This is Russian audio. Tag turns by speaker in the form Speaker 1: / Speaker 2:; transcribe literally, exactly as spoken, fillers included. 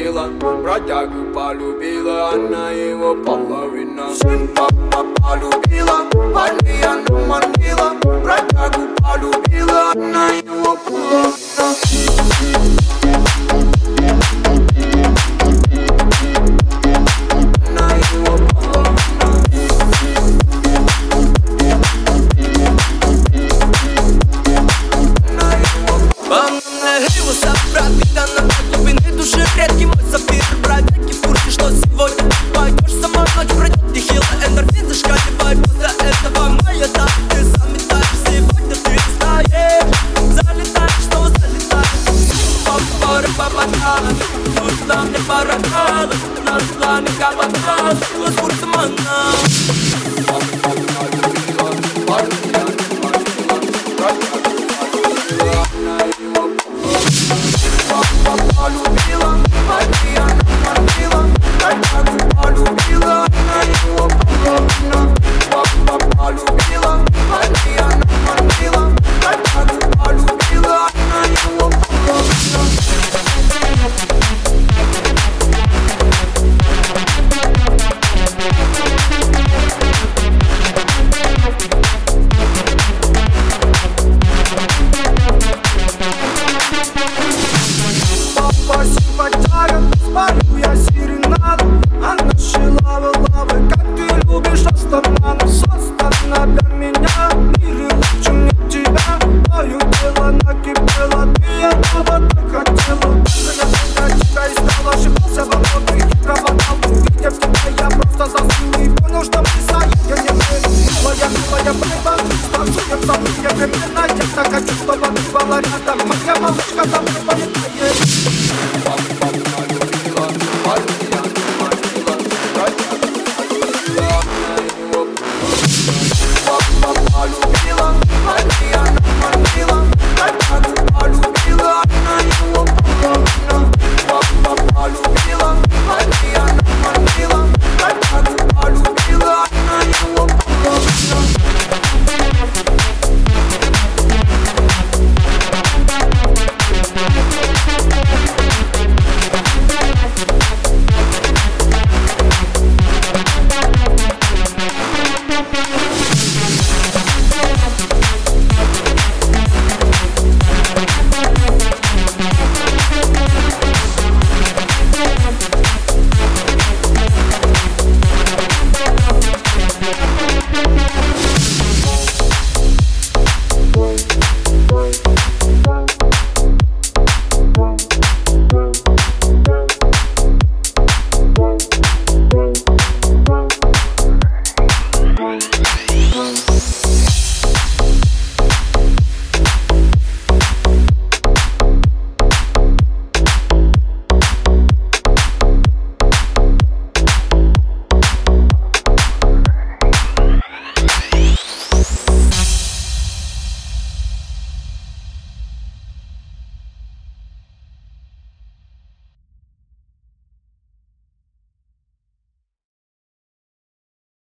Speaker 1: полюбила, бродягу полюбила, она его половина. Сын папа полюбила, парня наманила, бродягу полюбила, она его половина.
Speaker 2: Редкий мой сапфир, бродяги в курсе, что сегодня пойдешь сама, ночь пройдет нехило, эндорфин зашкаливает. После этого моя так, ты заметаешь, сегодня ты знаешь, залетаешь, снова залетаешь. Папа, папа, нужна мне паракала, нашла мне кабана, сила с курсом она.
Speaker 3: Спалю я серенаду, она шила лавы, как ты любишь оставляну. Создана для меня, в мире лучше нет тебя. Твое дело накипело, ты этого так хотела. Я всегда тебя искал, ошибался во многих и пропадал. Видя в тебя, я просто застыл и понял, что мы соединены. Милая, милая бэйба, скажу я сам, я временно, я так хочу, чтобы ты была рядом. Моя малышка, там не полетает.